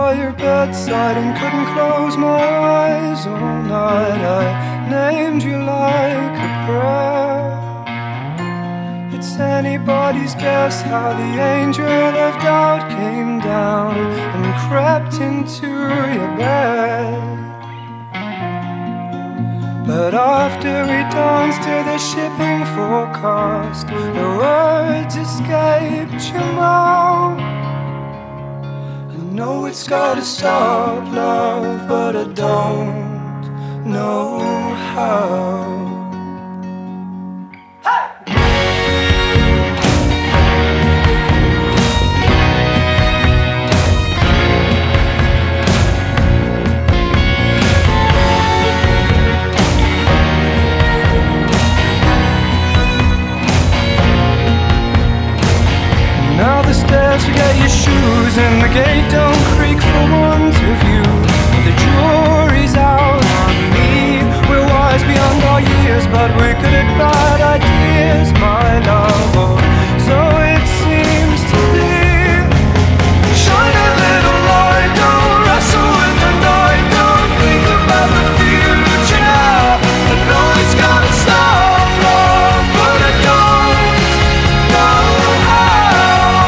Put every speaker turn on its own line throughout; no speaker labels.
by your bedside and couldn't close my eyes all night. I named you like a prayer. It's anybody's guess how the angel of doubt came down and crept into your bed. But after we danced to the shipping forecast, the words escaped your mouth. I know it's gotta stop, love, but I don't know how. Now the stairs forget your shoes and the gate don't creak for want of you. The jury's out on me. We're wise beyond our years, but we're good at bad ideas, my love. Oh, so it seems to be. Shine a little light, don't wrestle with the night, don't think about the future. I know it's gotta stop, love, but I don't know how.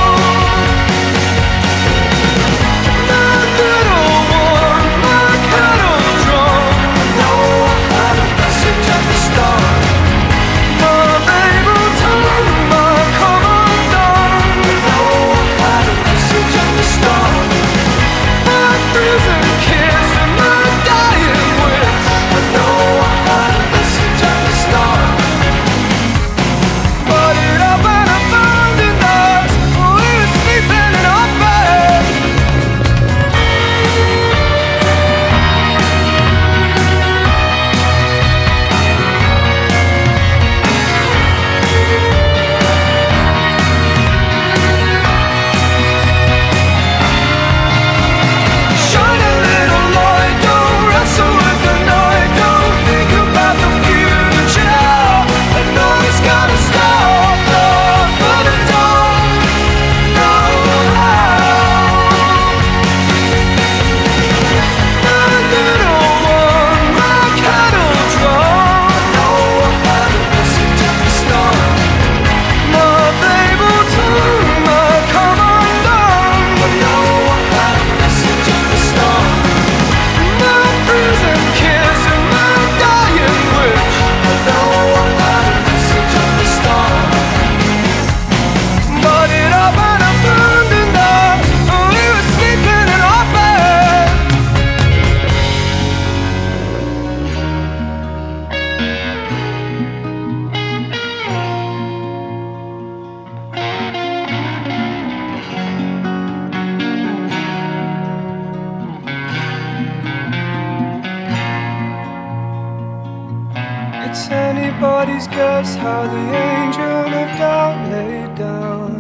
It's anybody's guess how the angel of doubt laid down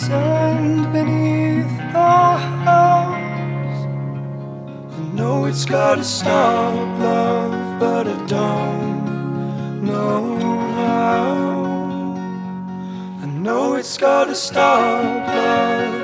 sand beneath the house. I know it's gotta stop, love, but I don't know how. I know it's gotta stop, love.